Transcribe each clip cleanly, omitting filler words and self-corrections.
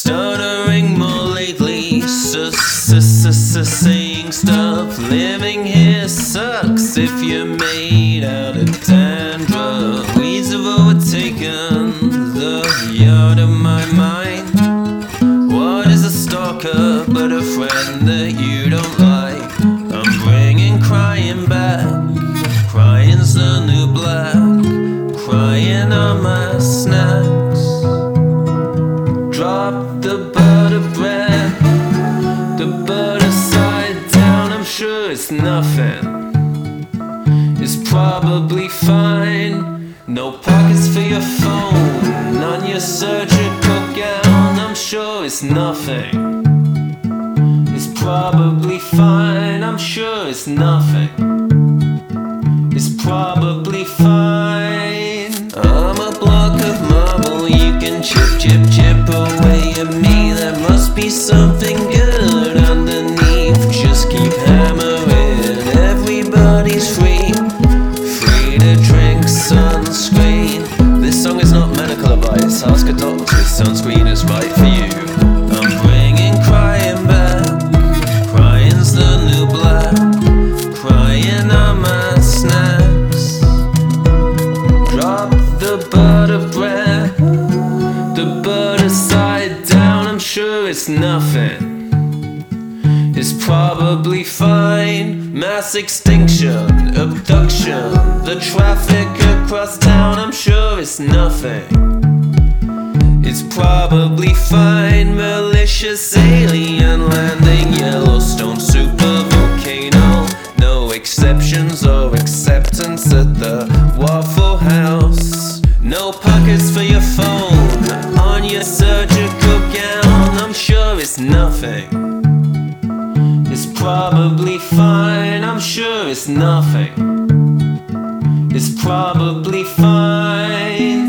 Stuttering more lately, saying stuff. Living here sucks if you're made out of dandruff. Weeds have overtaken the yard of my mind. What is a stalker but a friend that you don't like? I'm bringing crying back. Crying's the new black. Crying on my snacks. Drop the butter bread, the butter side down. I'm sure it's nothing. It's probably fine. No pockets for your phone on your surgical gown. I'm sure it's nothing. It's probably fine. I'm sure it's nothing. It's probably fine. I'm a block of marble. You can chip away at me. There must be something good underneath. Just keep hammering. Everybody's free to drink sunscreen. This song is not medical advice. Ask a doctor if sunscreen is right for you. I'm bringing crying back. Crying's the new black. Crying on my snacks. Drop the butter bread, the butter side down. I'm sure it's nothing. It's probably fine. Mass extinction, abduction, the traffic across town. I'm sure it's nothing. It's probably fine. Malicious alien landing, Yellowstone super volcano. No exceptions or acceptance at the Waffle House. No pockets for your phone on your surgical gown. I'm sure it's nothing. It's probably fine. I'm sure it's nothing. It's probably fine.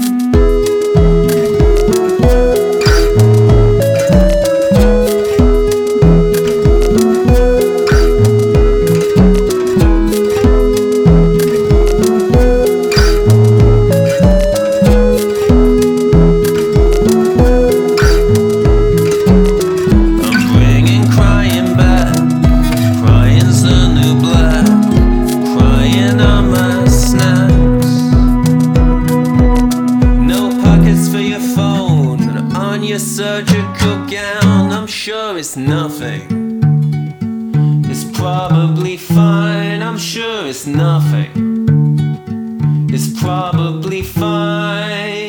Surgical gown. I'm sure it's nothing. It's probably fine. I'm sure it's nothing. It's probably fine.